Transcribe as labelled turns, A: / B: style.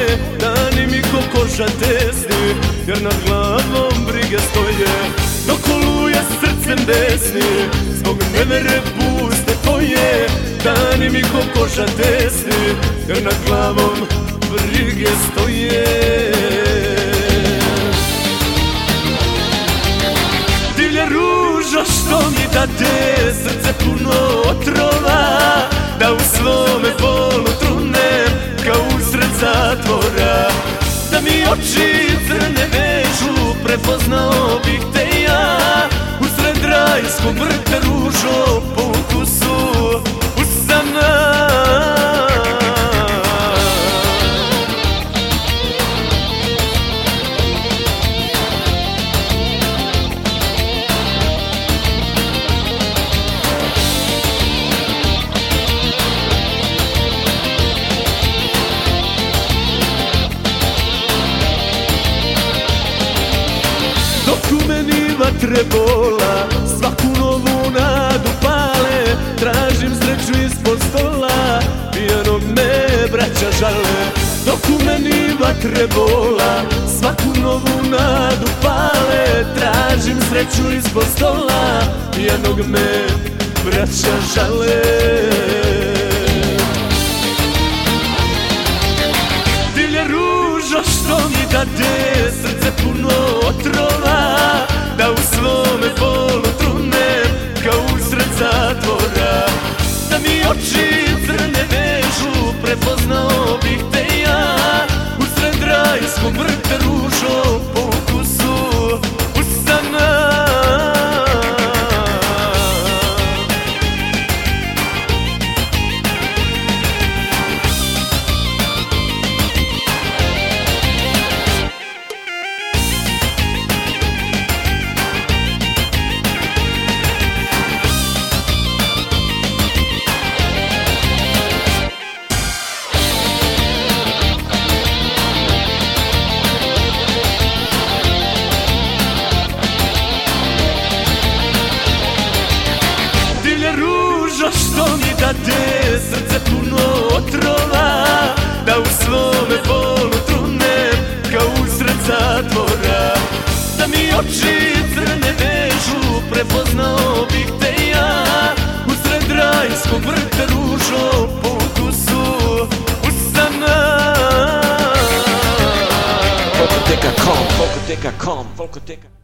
A: tvoje, dani mi ko koža tesni, jer nad glavom brige stoje. Dok koluje srcem besni, zbog nevere puste tvoje, dani mi ko koža tesni, jer nad glavom brige stoje. Divlja ružo što mi date, srce puno otrova, da u svome bolu trunem kao usred zatvora. Da mi oči crne vežu, prepoznao bih te ja, usred rajskog vrta ružo, po ukusu usana. Dok u meni vatre bola, svaku novu nadu pale, tražim sreću ispod stola, pijanog me braća žale. Dok u meni vatre bola, svaku novu nadu pale, tražim sreću ispod stola, pijanog me braća žale. Divlja ružo što mi dade, srce puno otrova, da u svome bolu trunem kao usred zatvora. Da mi oči crne vežu, prepoznao bih te ja, usred rajskog vrta ružo, po ukusu usana. Što mi dade, srce puno otrova, da u svome bolu trunem kao usred zatvora. Da mi oči crne vežu, prepoznao bih te ja, usred rajskog vrta ružo, po ukusu usana.
B: Volkoteca.com, Volkoteca.com, Volkoteca.